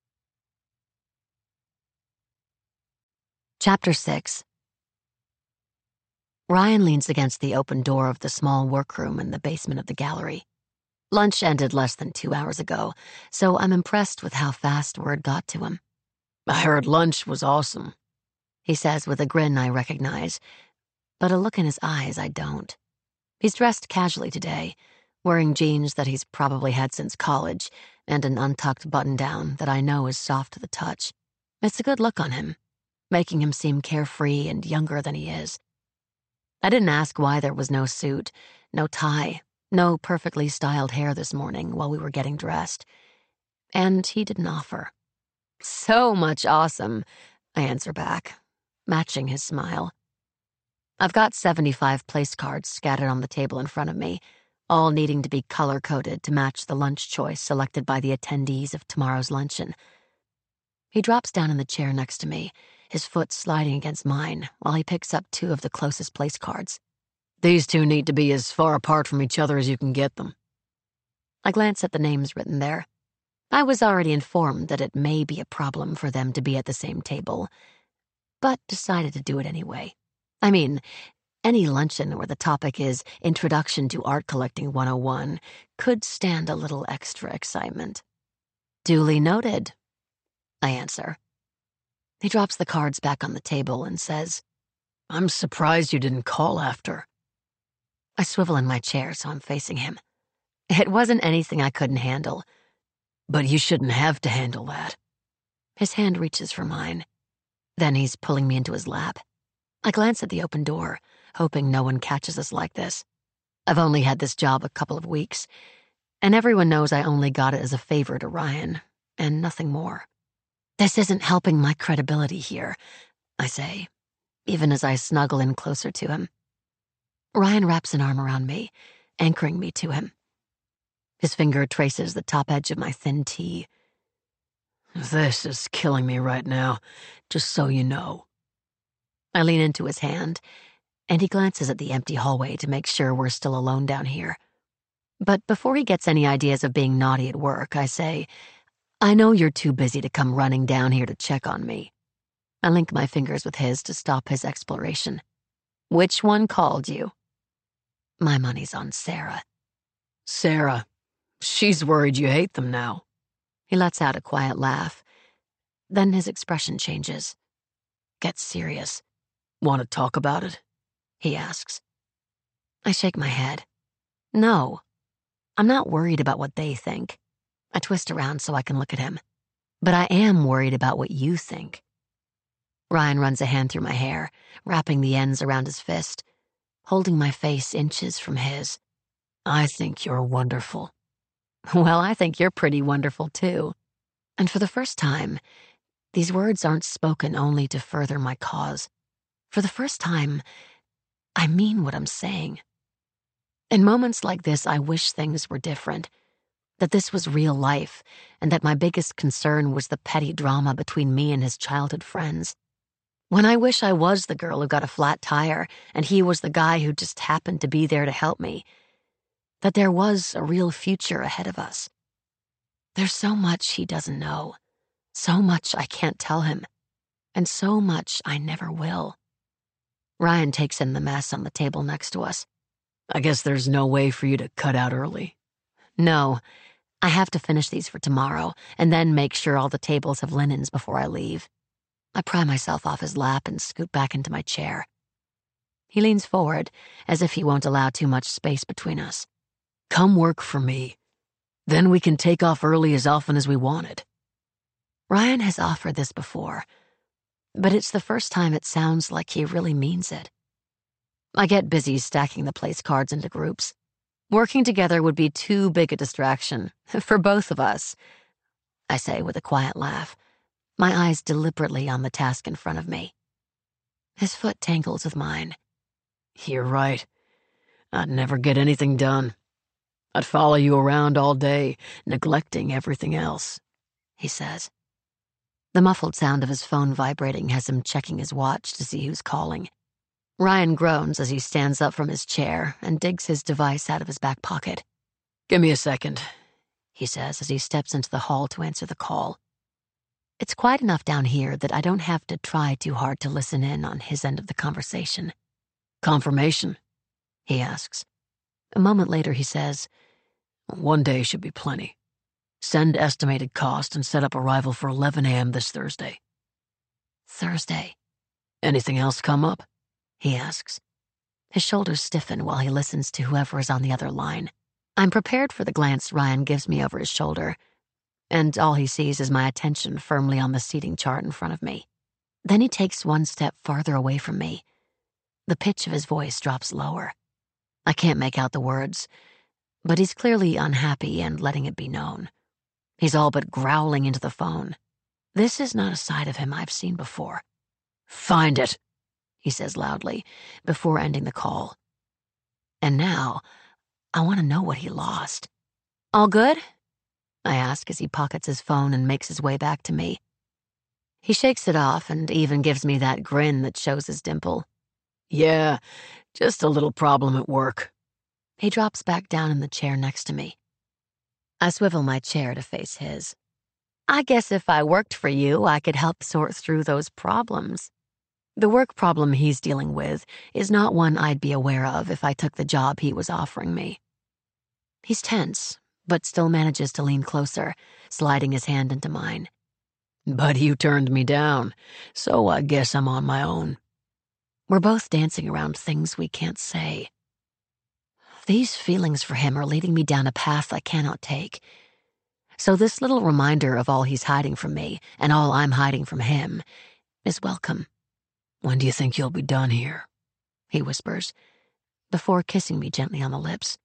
Chapter six. Ryan leans against the open door of the small workroom in the basement of the gallery. Lunch ended less than two hours ago, so I'm impressed with how fast word got to him. I heard lunch was awesome, he says with a grin I recognize, but a look in his eyes I don't. He's dressed casually today, wearing jeans that he's probably had since college and an untucked button-down that I know is soft to the touch. It's a good look on him, making him seem carefree and younger than he is. I didn't ask why there was no suit, no tie, no perfectly styled hair this morning while we were getting dressed, and he didn't offer. "So much awesome," I answer back, matching his smile. I've got seventy-five place cards scattered on the table in front of me, all needing to be color-coded to match the lunch choice selected by the attendees of tomorrow's luncheon. He drops down in the chair next to me, his foot sliding against mine while he picks up two of the closest place cards. "These two need to be as far apart from each other as you can get them." I glance at the names written there. I was already informed that it may be a problem for them to be at the same table, but decided to do it anyway. I mean, any luncheon where the topic is Introduction to Art Collecting one oh one could stand a little extra excitement. "Duly noted," I answer. He drops the cards back on the table and says, "I'm surprised you didn't call after." I swivel in my chair so I'm facing him. It wasn't anything I couldn't handle. "But you shouldn't have to handle that." His hand reaches for mine. Then he's pulling me into his lap. I glance at the open door, hoping no one catches us like this. I've only had this job a couple of weeks, and everyone knows I only got it as a favor to Ryan, and nothing more. This isn't helping my credibility here, I say, even as I snuggle in closer to him. Ryan wraps an arm around me, anchoring me to him. His finger traces the top edge of my thin tee. "This is killing me right now, just so you know." I lean into his hand, and he glances at the empty hallway to make sure we're still alone down here. But before he gets any ideas of being naughty at work, I say, "I know you're too busy to come running down here to check on me." I link my fingers with his to stop his exploration. "Which one called you?" My money's on Sarah. "Sarah, she's worried you hate them now." He lets out a quiet laugh. Then his expression changes. Gets serious. "Want to talk about it?" he asks. I shake my head. No, I'm not worried about what they think. I twist around so I can look at him. But I am worried about what you think. Ryan runs a hand through my hair, wrapping the ends around his fist, holding my face inches from his. I think you're wonderful. Well, I think you're pretty wonderful, too. And for the first time, these words aren't spoken only to further my cause. For the first time, I mean what I'm saying. In moments like this, I wish things were different, that this was real life, and that my biggest concern was the petty drama between me and his childhood friends. When I wish I was the girl who got a flat tire, and he was the guy who just happened to be there to help me. That there was a real future ahead of us. There's so much he doesn't know, so much I can't tell him, and so much I never will. Ryan takes in the mess on the table next to us. I guess there's no way for you to cut out early. No, I have to finish these for tomorrow, and then make sure all the tables have linens before I leave. I pry myself off his lap and scoot back into my chair. He leans forward, as if he won't allow too much space between us. Come work for me. Then we can take off early as often as we wanted. Ryan has offered this before, but it's the first time it sounds like he really means it. I get busy stacking the place cards into groups. Working together would be too big a distraction, for both of us, I say with a quiet laugh, my eyes deliberately on the task in front of me. His foot tangles with mine. You're right. I'd never get anything done. I'd follow you around all day, neglecting everything else, he says. The muffled sound of his phone vibrating has him checking his watch to see who's calling. Ryan groans as he stands up from his chair and digs his device out of his back pocket. Give me a second, he says as he steps into the hall to answer the call. It's quiet enough down here that I don't have to try too hard to listen in on his end of the conversation. Confirmation? He asks. A moment later he says, One day should be plenty. Send estimated cost and set up arrival for eleven a m this Thursday. Thursday. Anything else come up? He asks. His shoulders stiffen while he listens to whoever is on the other line. I'm prepared for the glance Ryan gives me over his shoulder, and all he sees is my attention firmly on the seating chart in front of me. Then he takes one step farther away from me. The pitch of his voice drops lower. I can't make out the words, but he's clearly unhappy and letting it be known. He's all but growling into the phone. This is not a side of him I've seen before. Find it, he says loudly, before ending the call. And now, I want to know what he lost. All good? I ask as he pockets his phone and makes his way back to me. He shakes it off and even gives me that grin that shows his dimple. Yeah, just a little problem at work. He drops back down in the chair next to me. I swivel my chair to face his. I guess if I worked for you, I could help sort through those problems. The work problem he's dealing with is not one I'd be aware of if I took the job he was offering me. He's tense, but still manages to lean closer, sliding his hand into mine. But you turned me down, so I guess I'm on my own. We're both dancing around things we can't say. These feelings for him are leading me down a path I cannot take. So this little reminder of all he's hiding from me, and all I'm hiding from him, is welcome. When do you think you'll be done here? He whispers, before kissing me gently on the lips.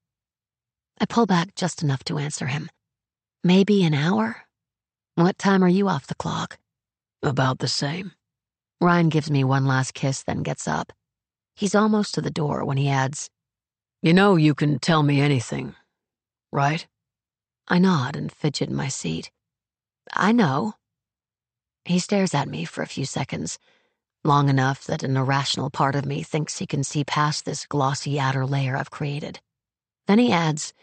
I pull back just enough to answer him. Maybe an hour? What time are you off the clock? About the same. Ryan gives me one last kiss, then gets up. He's almost to the door when he adds, You know you can tell me anything, right? I nod and fidget in my seat. I know. He stares at me for a few seconds, long enough that an irrational part of me thinks he can see past this glossy outer layer I've created. Then he adds,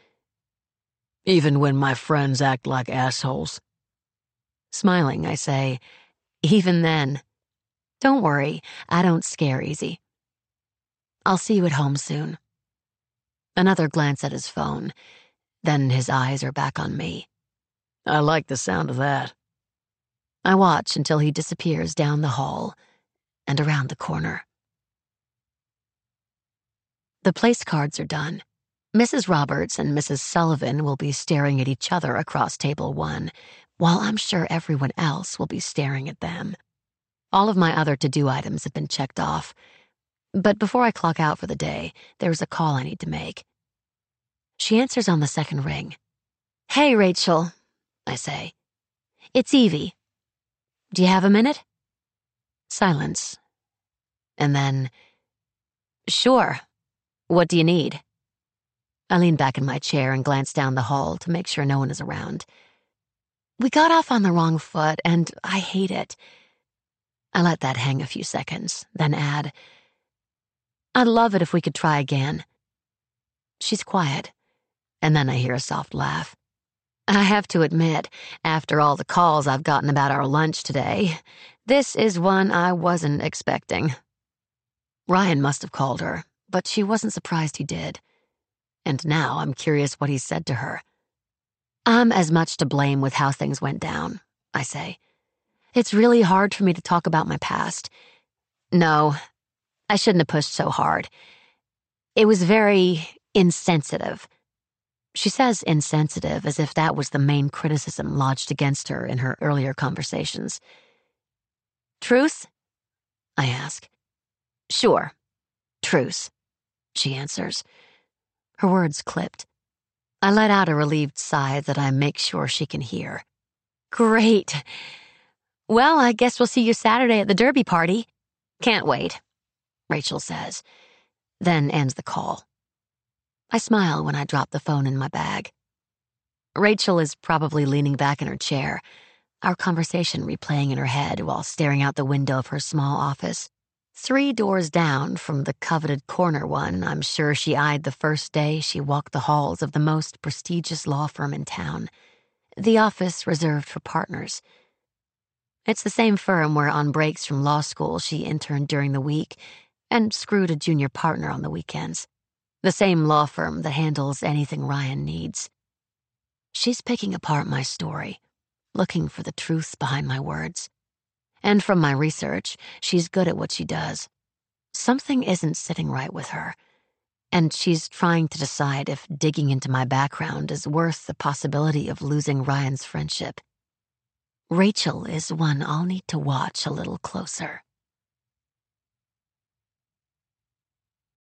Even when my friends act like assholes. Smiling, I say, Even then. Don't worry, I don't scare easy. I'll see you at home soon. Another glance at his phone, then his eyes are back on me. I like the sound of that. I watch until he disappears down the hall and around the corner. The place cards are done. Missus Roberts and Missus Sullivan will be staring at each other across table one, while I'm sure everyone else will be staring at them. All of my other to-do items have been checked off, but before I clock out for the day, there's a call I need to make. She answers on the second ring. "Hey, Rachel," I say. "It's Evie. Do you have a minute?" Silence. And then, "Sure. What do you need?" I lean back in my chair and glance down the hall to make sure no one is around. "We got off on the wrong foot, and I hate it." I let that hang a few seconds, then add, "I'd love it if we could try again." She's quiet, and then I hear a soft laugh. I have to admit, after all the calls I've gotten about our lunch today, this is one I wasn't expecting. Ryan must have called her, but she wasn't surprised he did. And now I'm curious what he said to her. "I'm as much to blame with how things went down," I say. "It's really hard for me to talk about my past. No, I shouldn't have pushed so hard. It was very insensitive." She says insensitive as if that was the main criticism lodged against her in her earlier conversations. "Truth?" I ask. "Sure. Truce," she answers. Her words clipped. I let out a relieved sigh that I make sure she can hear. "Great. Well, I guess we'll see you Saturday at the Derby party." "Can't wait," Rachel says, then ends the call. I smile when I drop the phone in my bag. Rachel is probably leaning back in her chair, our conversation replaying in her head while staring out the window of her small office. Three doors down from the coveted corner one I'm sure she eyed the first day she walked the halls of the most prestigious law firm in town, the office reserved for partners. It's the same firm where on breaks from law school she interned during the week and screwed a junior partner on the weekends. The same law firm that handles anything Ryan needs. She's picking apart my story, looking for the truth behind my words. And from my research, she's good at what she does. Something isn't sitting right with her, and she's trying to decide if digging into my background is worth the possibility of losing Ryan's friendship. Rachel is one I'll need to watch a little closer.